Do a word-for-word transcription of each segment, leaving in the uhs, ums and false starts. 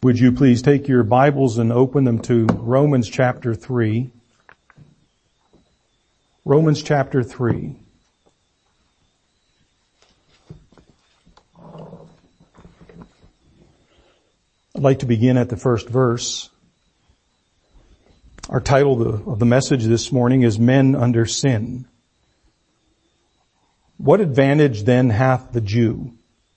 Would you please take your Bibles and open them to Romans chapter three. Romans chapter three. I'd like to begin at the first verse. Our title of the message this morning is Men Under Sin. What advantage then hath the Jew?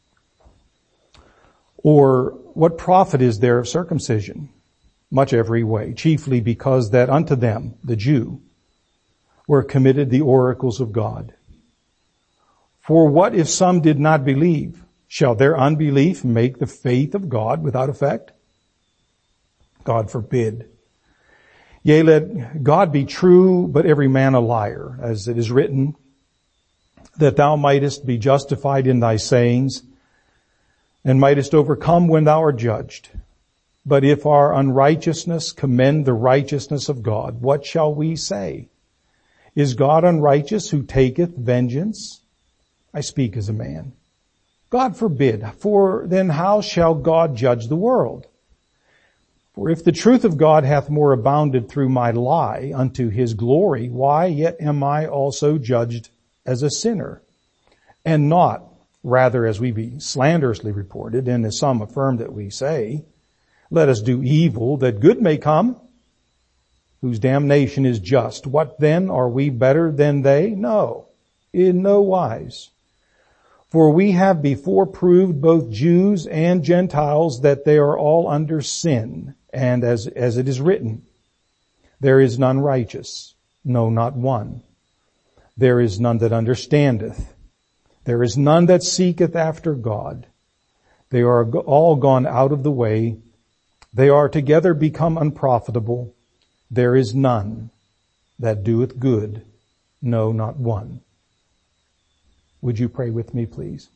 Or what profit is there of circumcision? Much every way, chiefly because that unto them, the Jew, were committed the oracles of God. For what if some did not believe? Shall their unbelief make the faith of God without effect? God forbid. Yea, let God be true, but every man a liar, as it is written, that thou mightest be justified in thy sayings, and mightest overcome when thou art judged. But if our unrighteousness commend the righteousness of God, what shall we say? Is God unrighteous who taketh vengeance? I speak as a man. God forbid. For then how shall God judge the world? For if the truth of God hath more abounded through my lie unto his glory, why yet am I also judged as a sinner? And not rather as we be slanderously reported, and as some affirm that we say, let us do evil that good may come, whose damnation is just. What then? Are we better than they? No, in no wise. For we have before proved both Jews and Gentiles that they are all under sin. And as, as it is written, there is none righteous, no, not one. There is none that understandeth. There is none that seeketh after God. They are all gone out of the way. They are together become unprofitable. There is none that doeth good, no, not one. Would you pray with me, please?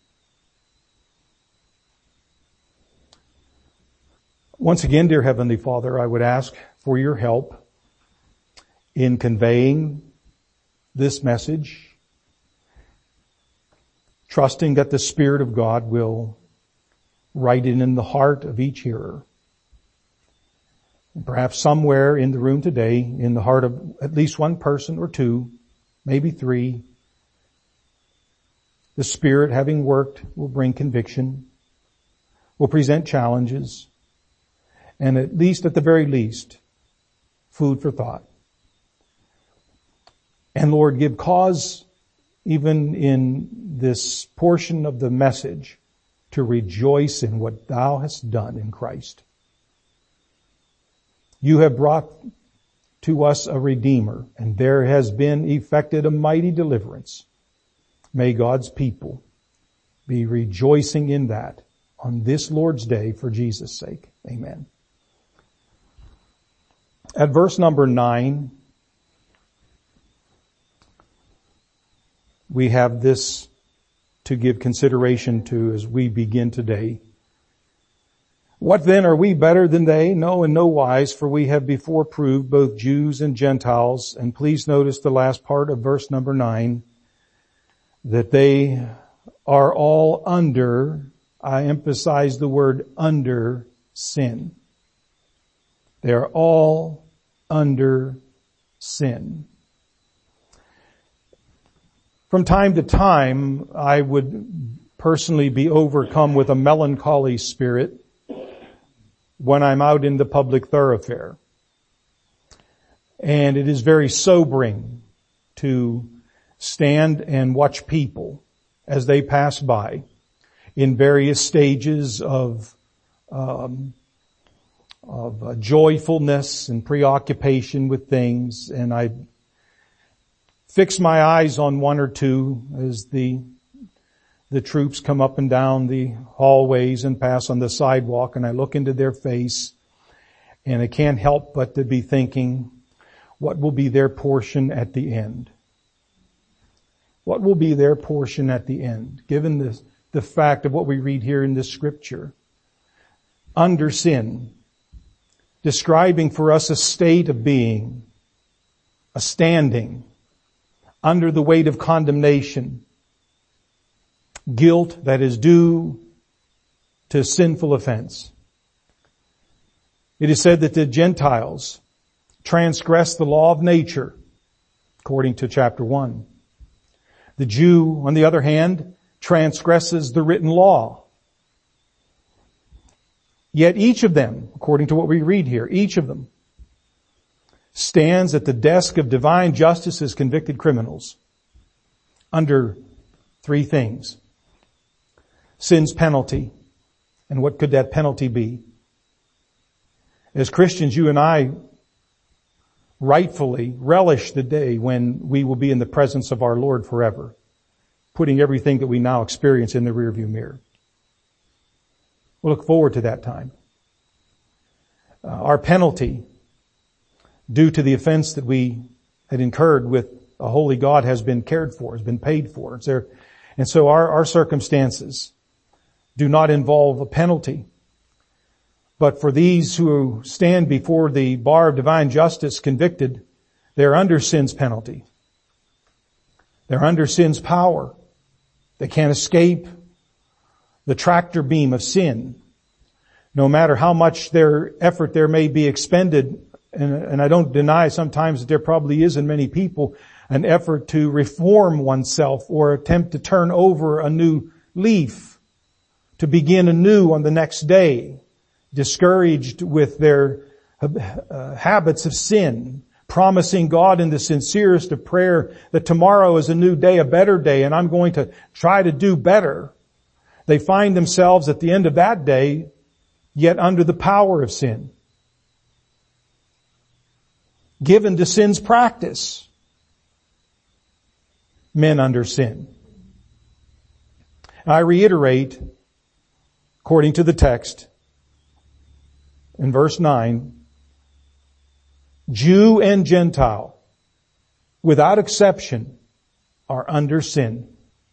Once again, dear Heavenly Father, I would ask for your help in conveying this message, trusting that the Spirit of God will write it in the heart of each hearer. And perhaps somewhere in the room today, in the heart of at least one person or two, maybe three, the Spirit, having worked, will bring conviction, will present challenges, and at least, at the very least, food for thought. And Lord, give cause, even in this portion of the message, to rejoice in what thou hast done in Christ. You have brought to us a Redeemer, and there has been effected a mighty deliverance. May God's people be rejoicing in that on this Lord's Day for Jesus' sake. Amen. At verse number nine, we have this to give consideration to as we begin today. What then, are we better than they? No, in no wise, for we have before proved both Jews and Gentiles. And please notice the last part of verse number nine, that they are all under, I emphasize the word under, sin. They are all under sin. From time to time, I would personally be overcome with a melancholy spirit when I'm out in the public thoroughfare. And it is very sobering to stand and watch people as they pass by in various stages of um, of uh, joyfulness and preoccupation with things. And I fix my eyes on one or two as the the troops come up and down the hallways and pass on the sidewalk, and I look into their face, and I can't help but to be thinking, what will be their portion at the end? What will be their portion at the end, given the, the fact of what we read here in this scripture? Under sin, describing for us a state of being, a standing, under the weight of condemnation, guilt that is due to sinful offense. It is said that the Gentiles transgress the law of nature, according to chapter one. The Jew, on the other hand, transgresses the written law. Yet each of them, according to what we read here, each of them stands at the desk of divine justice as convicted criminals under three things. Sin's penalty. And what could that penalty be? As Christians, you and I rightfully relish the day when we will be in the presence of our Lord forever, putting everything that we now experience in the rearview mirror. We'll look forward to that time. Uh, our penalty, due to the offense that we had incurred with a holy God, has been cared for, has been paid for. It's there. And so our, our circumstances do not involve a penalty. But for these who stand before the bar of divine justice convicted, they're under sin's penalty. They're under sin's power. They can't escape the tractor beam of sin. No matter how much their effort there may be expended, and, and I don't deny sometimes that there probably is in many people an effort to reform oneself or attempt to turn over a new leaf, to begin anew on the next day, discouraged with their uh, habits of sin, promising God in the sincerest of prayer that tomorrow is a new day, a better day, and I'm going to try to do better. They find themselves at the end of that day yet under the power of sin, given to sin's practice. Men under sin. I reiterate, according to the text, in verse nine, Jew and Gentile, without exception, are under sin.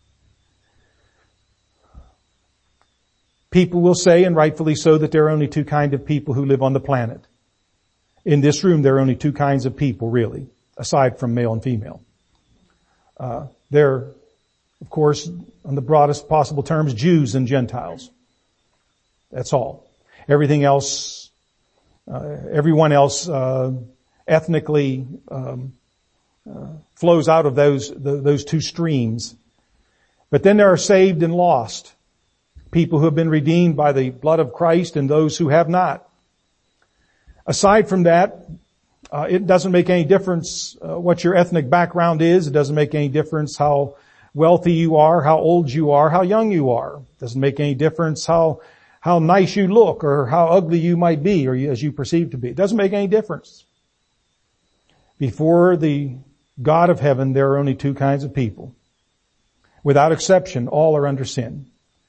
People will say, and rightfully so, that there are only two kinds of people who live on the planet. In this room, there are only two kinds of people, really, aside from male and female. Uh, there, of course, on the broadest possible terms, Jews and Gentiles. That's all. Everything else, uh, everyone else, uh, ethnically, um, uh, flows out of those, the, those two streams. But then there are saved and lost. People who have been redeemed by the blood of Christ and those who have not. Aside from that, uh, it doesn't make any difference uh, what your ethnic background is. It doesn't make any difference how wealthy you are, how old you are, how young you are. It doesn't make any difference how how nice you look or how ugly you might be or as you perceive to be. It doesn't make any difference. Before the God of heaven, there are only two kinds of people. Without exception, all are under sin.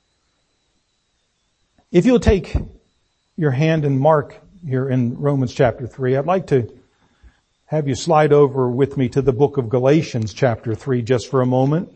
If you'll take your hand and mark here in Romans chapter three, I'd like to have you slide over with me to the book of Galatians chapter three just for a moment.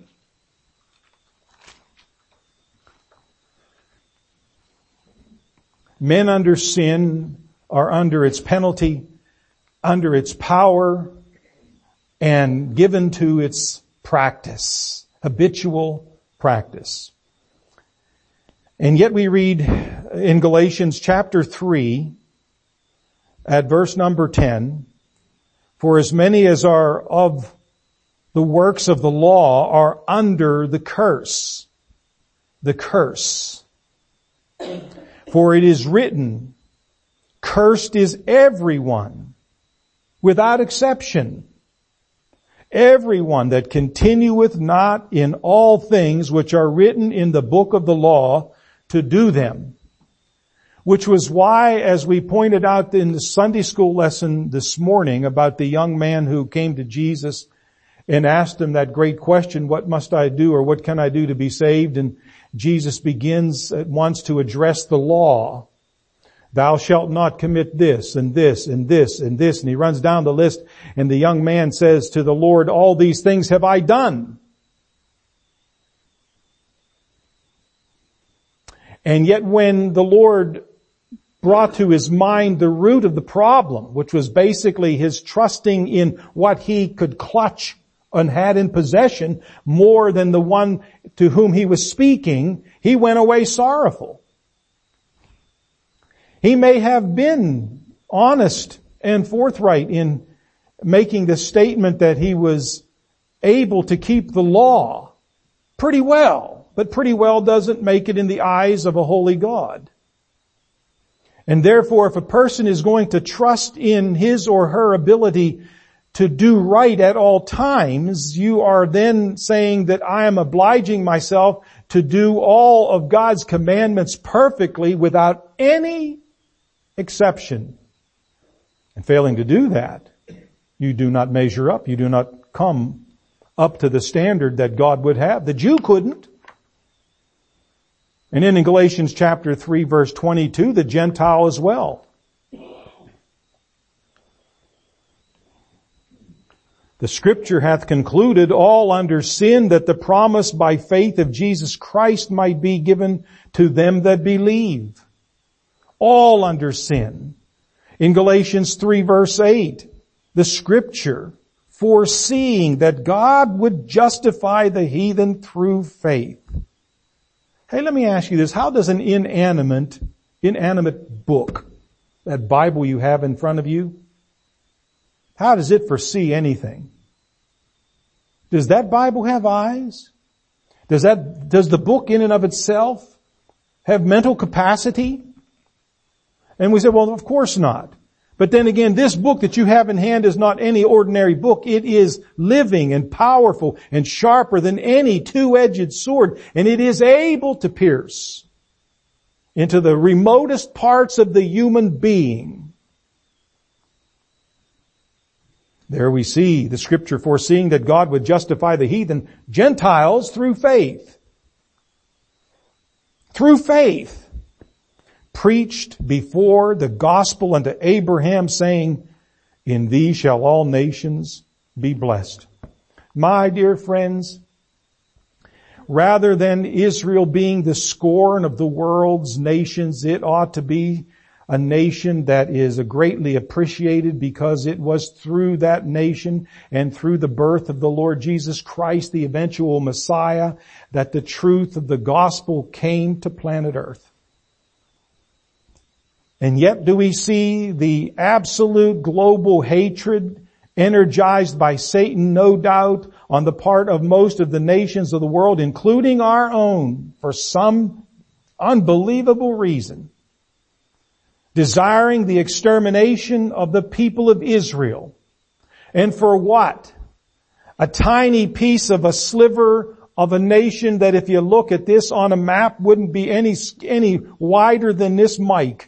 Men under sin are under its penalty, under its power, and given to its practice, habitual practice. And yet we read in Galatians chapter three at verse number ten, for as many as are of the works of the law are under the curse. The curse. For it is written, cursed is everyone, without exception. Everyone that continueth not in all things which are written in the book of the law to do them. Which was why, as we pointed out in the Sunday school lesson this morning about the young man who came to Jesus and asked him that great question, what must I do or what can I do to be saved? And Jesus begins at once to address the law. Thou shalt not commit this and this and this and this. And he runs down the list and the young man says to the Lord, all these things have I done. And yet when the Lord brought to his mind the root of the problem, which was basically his trusting in what he could clutch and had in possession more than the one to whom he was speaking, he went away sorrowful. He may have been honest and forthright in making the statement that he was able to keep the law pretty well, but pretty well doesn't make it in the eyes of a holy God. And therefore, if a person is going to trust in his or her ability to do right at all times, you are then saying that I am obliging myself to do all of God's commandments perfectly without any exception. And failing to do that, you do not measure up. You do not come up to the standard that God would have. The Jew couldn't. And then in Galatians chapter three verse twenty-two, the Gentile as well. The Scripture hath concluded all under sin, that the promise by faith of Jesus Christ might be given to them that believe. All under sin. In Galatians three verse eight, the Scripture foreseeing that God would justify the heathen through faith. Hey, let me ask you this. How does an inanimate, inanimate book, that Bible you have in front of you, how does it foresee anything? Does that Bible have eyes? Does that, does the book in and of itself have mental capacity? And we say, well, of course not. But then again, this book that you have in hand is not any ordinary book. It is living and powerful and sharper than any two-edged sword. And it is able to pierce into the remotest parts of the human being. There we see the Scripture foreseeing that God would justify the heathen Gentiles through faith. Through faith. Preached before the gospel unto Abraham, saying, in thee shall all nations be blessed. My dear friends, rather than Israel being the scorn of the world's nations, it ought to be a nation that is greatly appreciated, because it was through that nation and through the birth of the Lord Jesus Christ, the eventual Messiah, that the truth of the gospel came to planet Earth. And yet do we see the absolute global hatred energized by Satan, no doubt, on the part of most of the nations of the world, including our own, for some unbelievable reason, desiring the extermination of the people of Israel. And for what? A tiny piece of a sliver of a nation that, if you look at this on a map, wouldn't be any, any wider than this mic.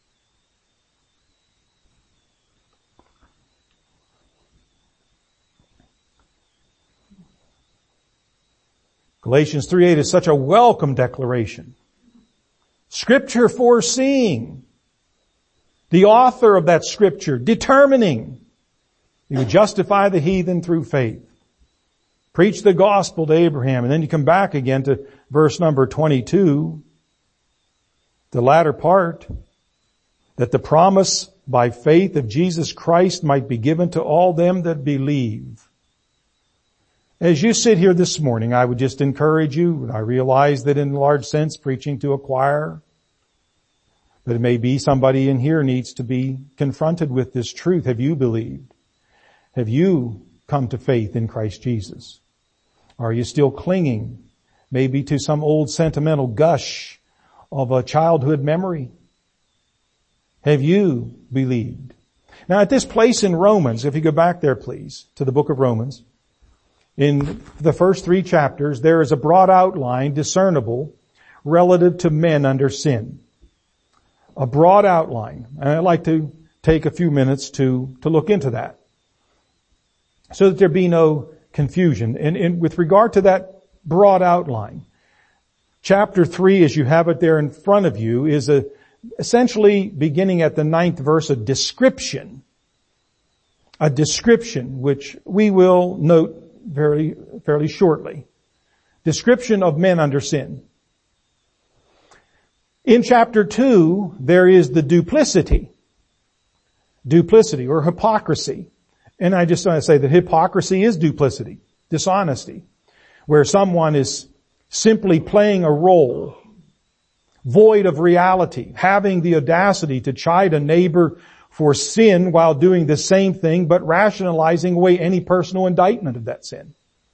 Galatians three eight is such a welcome declaration. Scripture foreseeing. The author of that Scripture determining he would justify the heathen through faith. Preach the gospel to Abraham. And then you come back again to verse number twenty-two. The latter part. That the promise by faith of Jesus Christ might be given to all them that believe. As you sit here this morning, I would just encourage you. I realize that in a large sense, preaching to a choir, but it may be somebody in here needs to be confronted with this truth. Have you believed? Have you come to faith in Christ Jesus? Are you still clinging maybe to some old sentimental gush of a childhood memory? Have you believed? Now at this place in Romans, if you go back there please, to the book of Romans, in the first three chapters, there is a broad outline discernible relative to men under sin. A broad outline. And I'd like to take a few minutes to, to look into that, so that there be no confusion. And, and with regard to that broad outline, chapter three, as you have it there in front of you, is a, essentially beginning at the ninth verse, a description. A description, which we will note very, fairly shortly. Description of men under sin. In chapter two, there is the duplicity. Duplicity or hypocrisy. And I just want to say that hypocrisy is duplicity, dishonesty, where someone is simply playing a role, void of reality, having the audacity to chide a neighbor for sin while doing the same thing, but rationalizing away any personal indictment of that sin.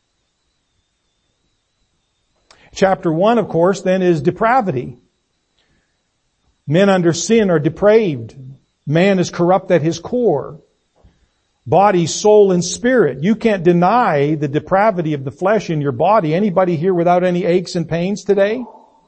Chapter one, of course, then is depravity. Men under sin are depraved. Man is corrupt at his core. Body, soul, and spirit. You can't deny the depravity of the flesh in your body. Anybody here without any aches and pains today?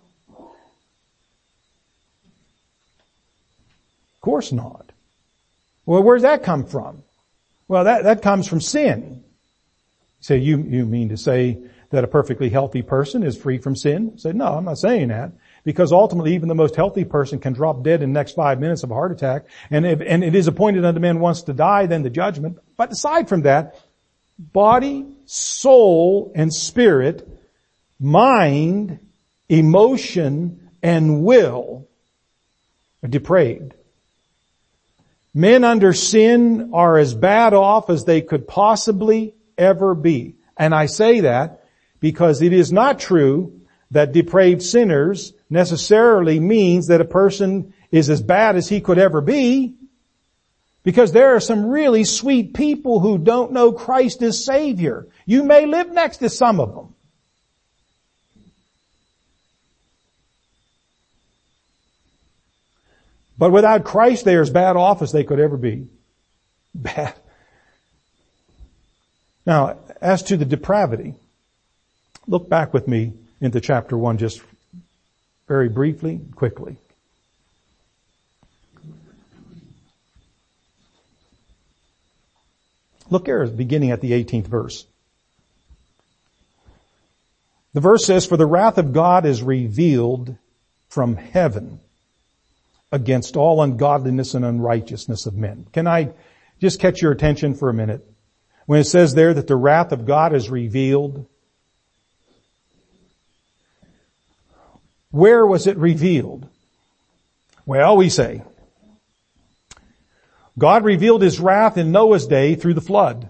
Of course not. Well, where's that come from? Well, that, that comes from sin. So you, you mean to say that a perfectly healthy person is free from sin? I said, no, I'm not saying that. Because ultimately, even the most healthy person can drop dead in the next five minutes of a heart attack. And if, and it is appointed unto man once to die, then the judgment. But aside from that, body, soul, and spirit, mind, emotion, and will are depraved. Men under sin are as bad off as they could possibly ever be. And I say that because it is not true that depraved sinners necessarily means that a person is as bad as he could ever be. Because there are some really sweet people who don't know Christ as Savior. You may live next to some of them. But without Christ, they are as bad off as they could ever be. Bad. Now, as to the depravity, look back with me into chapter one just very briefly, quickly. Look here, beginning at the eighteenth verse. The verse says, "For the wrath of God is revealed from heaven against all ungodliness and unrighteousness of men." Can I just catch your attention for a minute? When it says there that the wrath of God is revealed, where was it revealed? Well, we say, God revealed His wrath in Noah's day through the flood.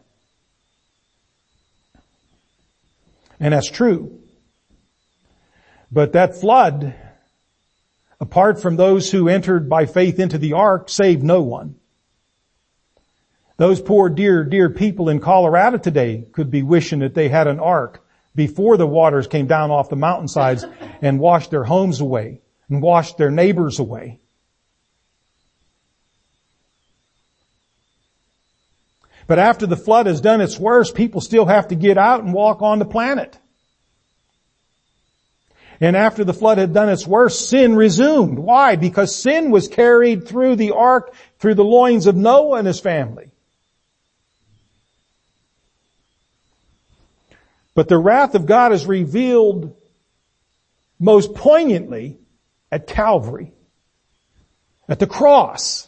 And that's true. But that flood, apart from those who entered by faith into the ark, saved no one. Those poor dear, dear people in Colorado today could be wishing that they had an ark before the waters came down off the mountainsides and washed their homes away and washed their neighbors away. But after the flood has done its worst, people still have to get out and walk on the planet. And after the flood had done its worst, sin resumed. Why? Because sin was carried through the ark, through the loins of Noah and his family. But the wrath of God is revealed most poignantly at Calvary, at the cross.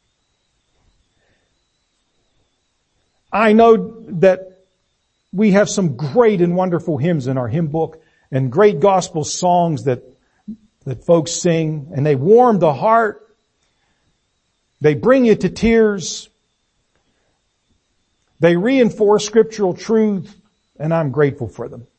I know that we have some great and wonderful hymns in our hymn book and great gospel songs that, that folks sing, and they warm the heart. They bring you to tears. They reinforce scriptural truth, and I'm grateful for them.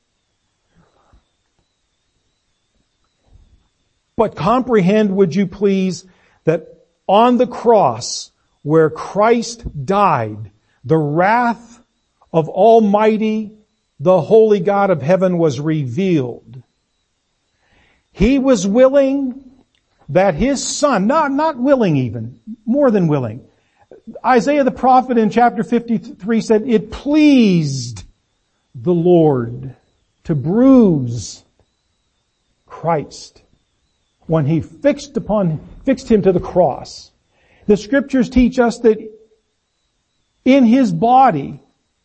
But comprehend, would you please, that on the cross where Christ died, the wrath of Almighty, the holy God of heaven was revealed. He was willing that His Son, not, not willing even, more than willing. Isaiah the prophet in chapter fifty-three said, "It pleased the Lord to bruise Christ when He fixed upon, fixed Him to the cross." The scriptures teach us that in His body,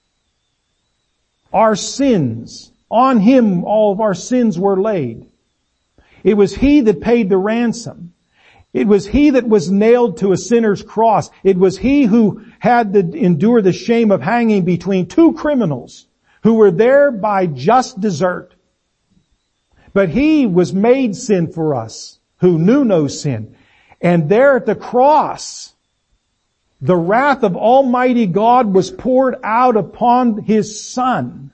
our sins, on Him all of our sins were laid. It was He that paid the ransom. It was He that was nailed to a sinner's cross. It was He who had to endure the shame of hanging between two criminals who were there by just desert. But He was made sin for us, who knew no sin. And there at the cross, the wrath of Almighty God was poured out upon His Son.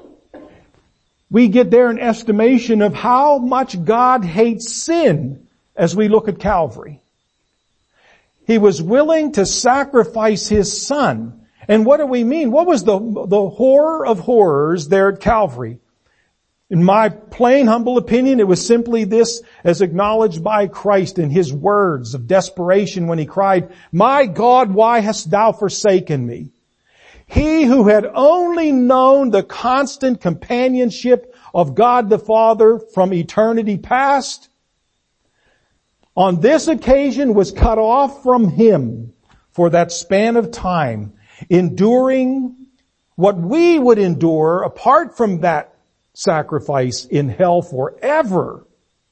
We get there an estimation of how much God hates sin as we look at Calvary. He was willing to sacrifice His Son. And what do we mean? What was the, the horror of horrors there at Calvary? In my plain, humble opinion, it was simply this, as acknowledged by Christ in His words of desperation when He cried, "My God, why hast Thou forsaken me?" He who had only known the constant companionship of God the Father from eternity past, on this occasion was cut off from Him for that span of time, enduring what we would endure apart from that sacrifice in hell forever.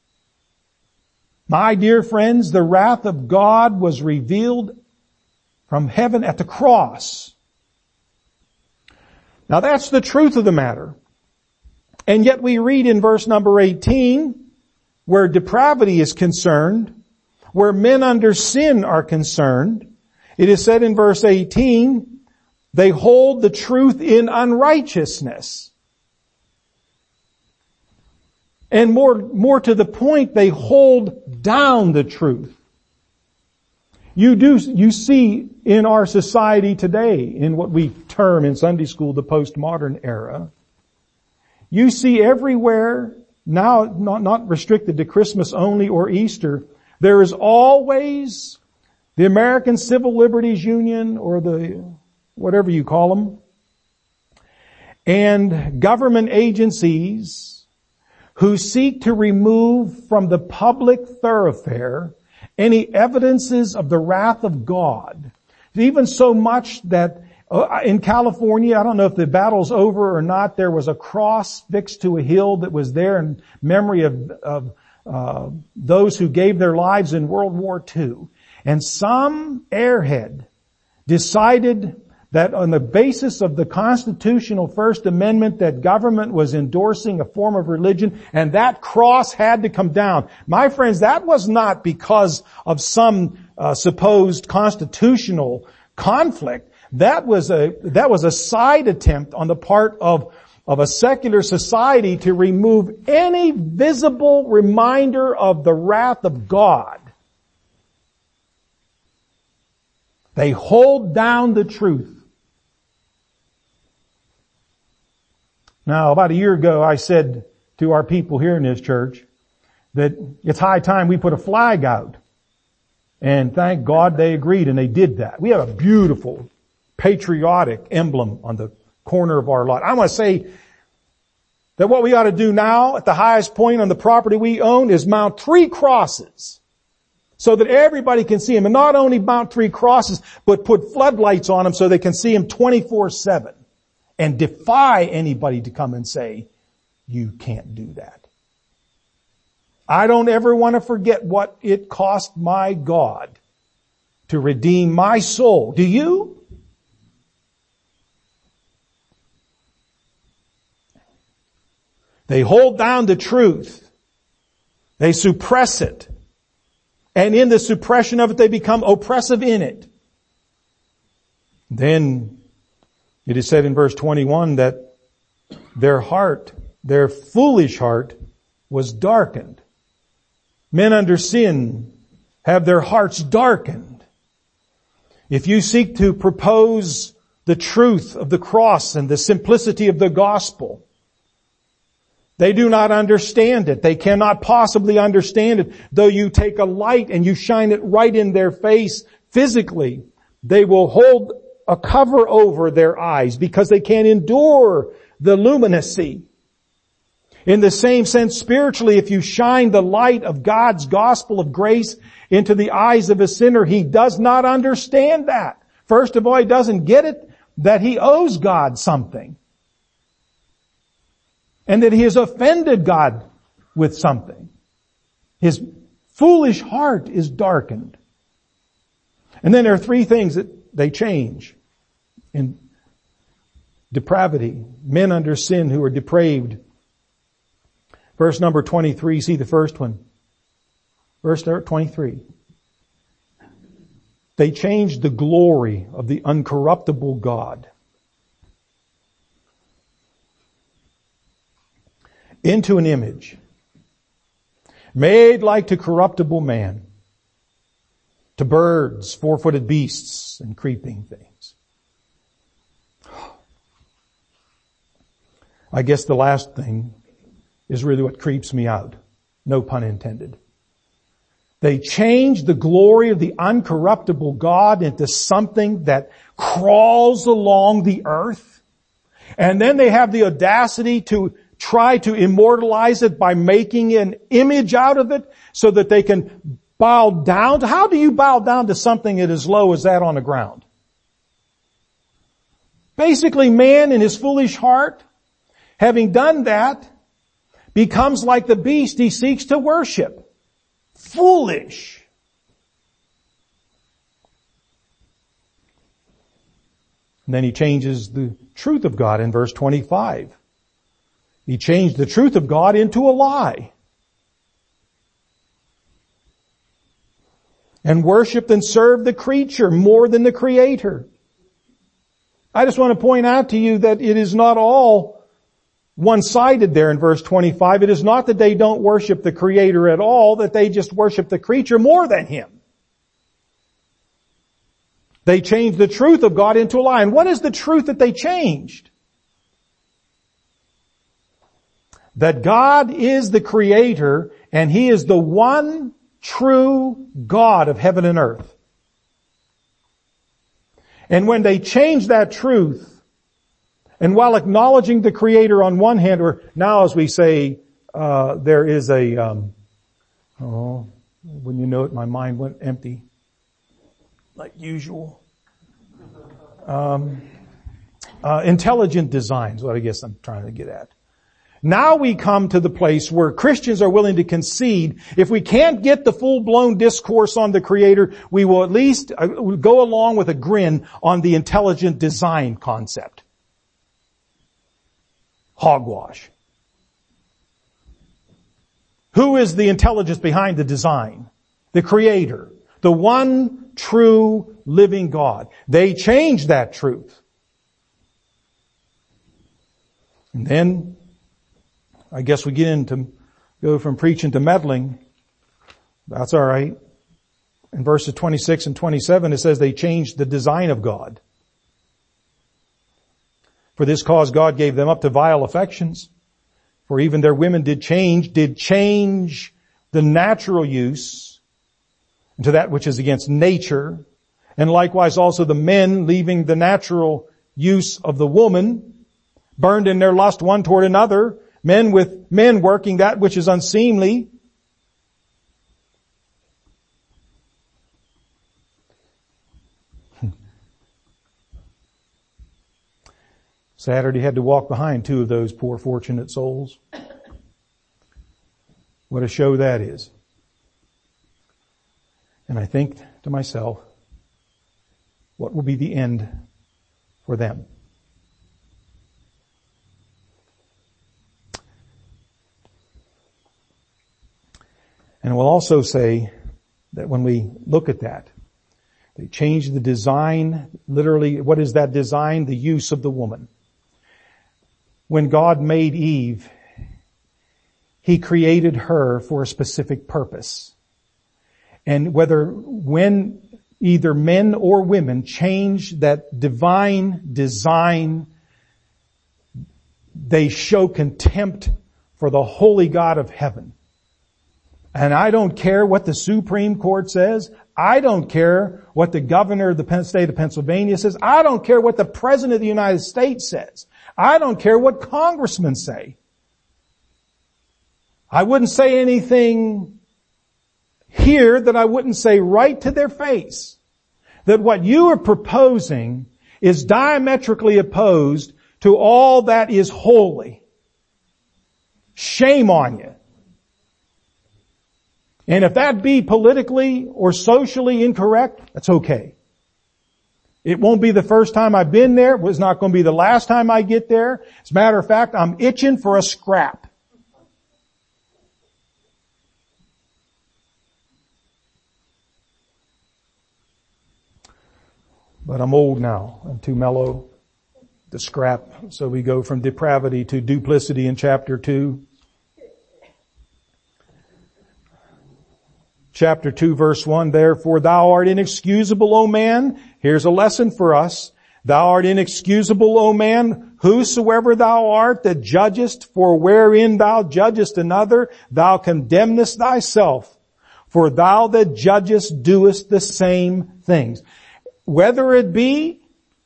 My dear friends, the wrath of God was revealed from heaven at the cross. Now that's the truth of the matter. And yet we read in verse number eighteen, where depravity is concerned, where men under sin are concerned, it is said in verse eighteen, they hold the truth in unrighteousness. And more, more to the point, they hold down the truth. You do, you see in our society today, in what we term in Sunday school the postmodern era, you see everywhere, now not, not restricted to Christmas only or Easter, there is always the American Civil Liberties Union or the, whatever you call them, and government agencies who seek to remove from the public thoroughfare any evidences of the wrath of God. Even so much that uh, in California, I don't know if the battle's over or not, there was a cross fixed to a hill that was there in memory of, of uh, those who gave their lives in World War Two. And some airhead decided that on the basis of the constitutional First Amendment that government was endorsing a form of religion and that cross had to come down. My friends, that was not because of some uh, supposed constitutional conflict. That was a, that was a side attempt on the part of, of a secular society to remove any visible reminder of the wrath of God. They hold down the truth. Now, about a year ago, I said to our people here in this church that it's high time we put a flag out. And thank God they agreed and they did that. We have a beautiful patriotic emblem on the corner of our lot. I want to say that what we ought to do now at the highest point on the property we own is mount three crosses so that everybody can see them. And not only mount three crosses, but put floodlights on them so they can see them twenty-four seven. And defy anybody to come and say, you can't do that. I don't ever want to forget what it cost my God to redeem my soul. Do you? They hold down the truth. They suppress it. And in the suppression of it, they become oppressive in it. Then it is said in verse twenty-one that their heart, their foolish heart, was darkened. Men under sin have their hearts darkened. If you seek to propose the truth of the cross and the simplicity of the gospel, they do not understand it. They cannot possibly understand it. Though you take a light and you shine it right in their face physically, they will hold a cover over their eyes because they can't endure the luminosity. In the same sense, spiritually, if you shine the light of God's gospel of grace into the eyes of a sinner, he does not understand that. First of all, he doesn't get it that he owes God something. And that he has offended God with something. His foolish heart is darkened. And then there are three things that they change in depravity. Men under sin who are depraved. Verse number twenty-three, see the first one. Verse twenty-three. They changed the glory of the uncorruptible God into an image. made like to corruptible man, to birds, four-footed beasts, and creeping things. I guess the last thing is really what creeps me out. No pun intended. They changed the glory of the uncorruptible God into something that crawls along the earth. And then they have the audacity to try to immortalize it by making an image out of it so that they can bow down. How do you bow down to something that is as low as that on the ground? Basically, man in his foolish heart, having done that, becomes like the beast he seeks to worship. Foolish. And then he changes the truth of God in verse twenty-five. He changed the truth of God into a lie. And worshiped and served the creature more than the Creator. I just want to point out to you that it is not all one-sided there in verse twenty-five. It is not that they don't worship the Creator at all, that they just worship the creature more than Him. They changed the truth of God into a lie. And what is the truth that they changed? That God is the Creator and He is the one true God of heaven and earth. And when they changed that truth, and while acknowledging the Creator on one hand, or now as we say, uh, there is a, um, oh, when you know it, my mind went empty, like usual. Um, uh, intelligent design is what I guess I'm trying to get at. Now we come to the place where Christians are willing to concede, if we can't get the full-blown discourse on the Creator, we will at least uh, go along with a grin on the intelligent design concept. Hogwash. Who is the intelligence behind the design? The Creator. The one true living God. They changed that truth. And then, I guess we get into, go from preaching to meddling. That's alright. In verses twenty-six and twenty-seven it says they changed the design of God. For this cause God gave them up to vile affections. For even their women did change, did change the natural use into that which is against nature. And likewise also the men, leaving the natural use of the woman, burned in their lust one toward another. Men with men working that which is unseemly. Saturday had to walk behind two of those poor fortunate souls. What a show that is. And I think to myself, what will be the end for them? And we'll also say that when we look at that, they changed the design, literally, what is that design? The use of the woman. When God made Eve, He created her for a specific purpose. And whether, when either men or women change that divine design, they show contempt for the holy God of heaven. And I don't care what the Supreme Court says. I don't care what the governor of the state of Pennsylvania says. I don't care what the President of the United States says. I don't care what congressmen say. I wouldn't say anything here that I wouldn't say right to their face. That what you are proposing is diametrically opposed to all that is holy. Shame on you. And if that be politically or socially incorrect, that's okay. It won't be the first time I've been there. It's not going to be the last time I get there. As a matter of fact, I'm itching for a scrap. But I'm old now. I'm too mellow to scrap. So we go from depravity to duplicity in chapter two. chapter two, verse one, therefore thou art inexcusable, O man. Here's a lesson for us. Thou art inexcusable, O man, whosoever thou art that judgest, for wherein thou judgest another, thou condemnest thyself. For thou that judgest doest the same things. Whether it be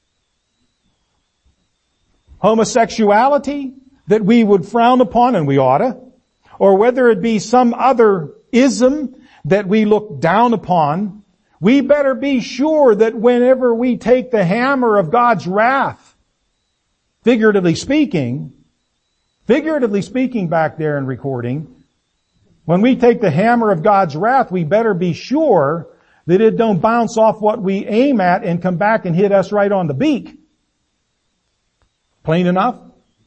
homosexuality that we would frown upon, and we oughta, or whether it be some other ism that we look down upon, we better be sure that whenever we take the hammer of God's wrath, figuratively speaking, figuratively speaking back there in recording, when we take the hammer of God's wrath, we better be sure that it don't bounce off what we aim at and come back and hit us right on the beak. Plain enough?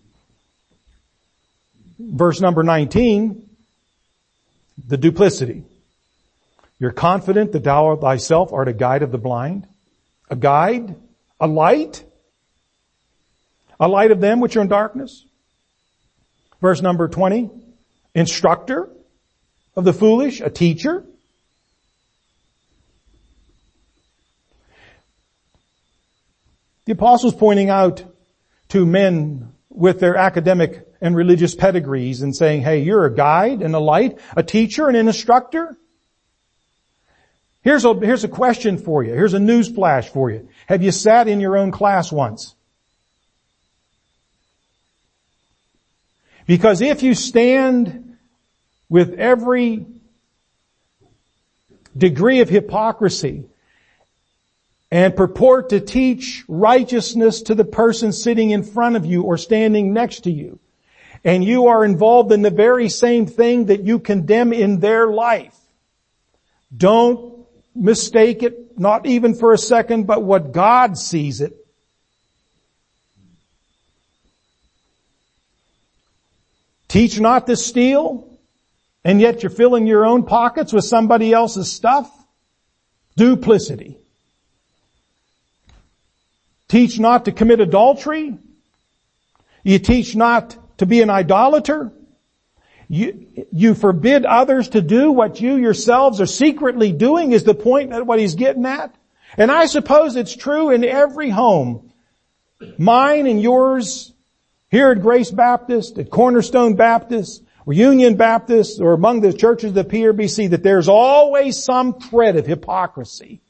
Verse number nineteen, the duplicity. You're confident that thou thyself art a guide of the blind? A guide? A light? A light of them which are in darkness? Verse number twenty, instructor of the foolish, a teacher? The apostle's pointing out to men with their academic and religious pedigrees and saying, hey, you're a guide and a light, a teacher and an instructor? Here's a, here's a question for you. Here's a news flash for you. Have you sat in your own class once? Because if you stand with every degree of hypocrisy and purport to teach righteousness to the person sitting in front of you or standing next to you, and you are involved in the very same thing that you condemn in their life, don't mistake it, not even for a second, but what God sees it. Teach not to steal, and yet you're filling your own pockets with somebody else's stuff. Duplicity. Teach not to commit adultery. You teach not to be an idolater. You, you forbid others to do what you yourselves are secretly doing, is the point that what he's getting at. And I suppose it's true in every home. Mine and yours, here at Grace Baptist, at Cornerstone Baptist, or Union Baptist, or among the churches of the P R B C, that there's always some thread of hypocrisy.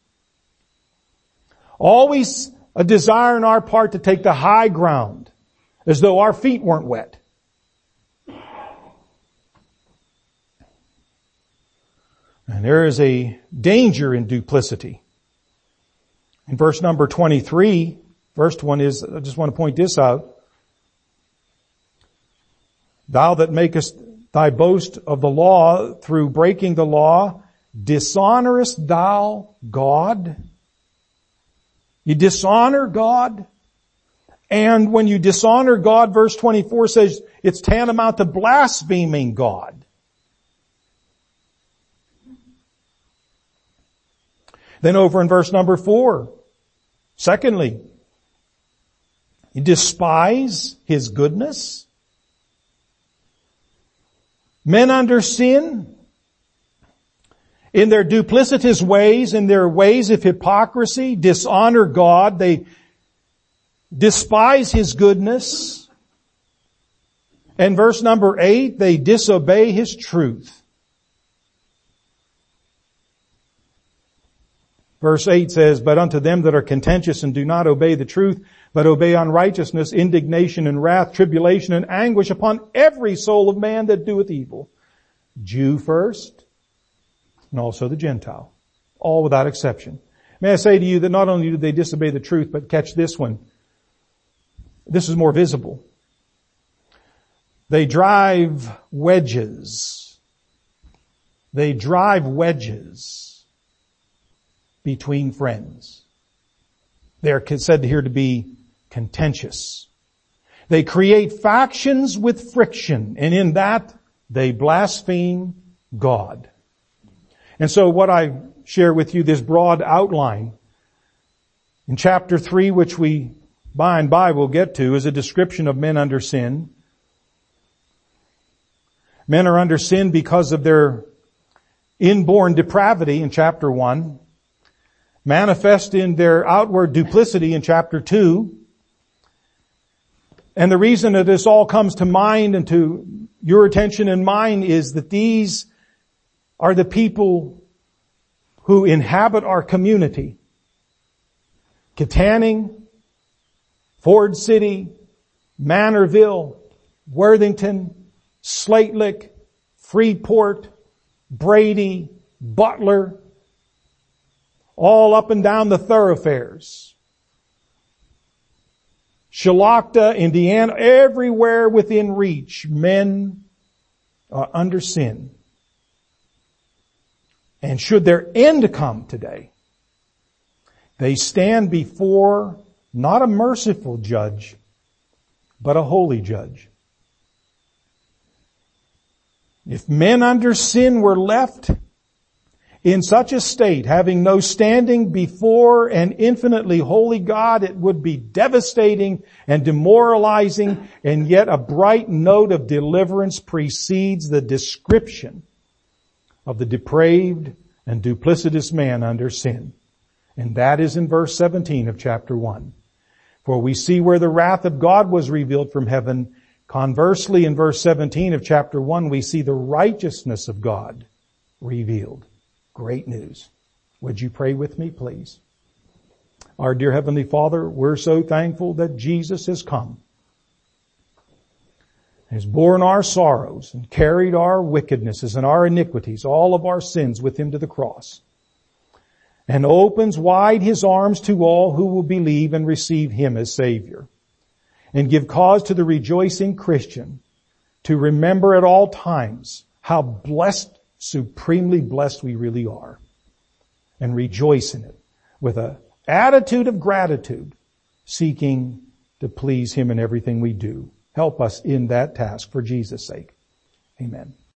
Always a desire on our part to take the high ground, as though our feet weren't wet. And there is a danger in duplicity. In verse number twenty-three, first one is, I just want to point this out. Thou that makest thy boast of the law through breaking the law, dishonorest thou God? You dishonor God. And when you dishonor God, verse twenty-four says it's tantamount to blaspheming God. Then over in verse number four, secondly, you despise His goodness. Men under sin, in their duplicitous ways, in their ways of hypocrisy, dishonor God. They despise His goodness. And verse number eight, they disobey His truth. Verse eight says, but unto them that are contentious and do not obey the truth, but obey unrighteousness, indignation and wrath, tribulation and anguish upon every soul of man that doeth evil. Jew first, and also the Gentile. All without exception. May I say to you that not only do they disobey the truth, but catch this one. This is more visible. They drive wedges. They drive wedges between friends. They are said here to be contentious. They create factions with friction, and in that they blaspheme God. And so what I share with you, this broad outline, in chapter three, which we by and by will get to, is a description of men under sin. Men are under sin because of their inborn depravity in chapter one, manifest in their outward duplicity in chapter two. And the reason that this all comes to mind and to your attention and mine is that these are the people who inhabit our community. Kittanning, Ford City, Manorville, Worthington, Slate-Lick, Freeport, Brady, Butler, all up and down the thoroughfares. Shalakta, Indiana, everywhere within reach, men are under sin. And should their end come today, they stand before not a merciful judge, but a holy judge. If men under sin were left in such a state, having no standing before an infinitely holy God, it would be devastating and demoralizing, and yet a bright note of deliverance precedes the description of the depraved and duplicitous man under sin. And that is in verse seventeen of chapter one. For we see where the wrath of God was revealed from heaven. Conversely, in verse seventeen of chapter one, we see the righteousness of God revealed. Great news. Would you pray with me, please? Our dear Heavenly Father, we're so thankful that Jesus has come, has borne our sorrows and carried our wickednesses and our iniquities, all of our sins with Him to the cross, and opens wide His arms to all who will believe and receive Him as Savior, and give cause to the rejoicing Christian to remember at all times how blessed, supremely blessed we really are, and rejoice in it with an attitude of gratitude, seeking to please Him in everything we do. Help us in that task for Jesus' sake. Amen.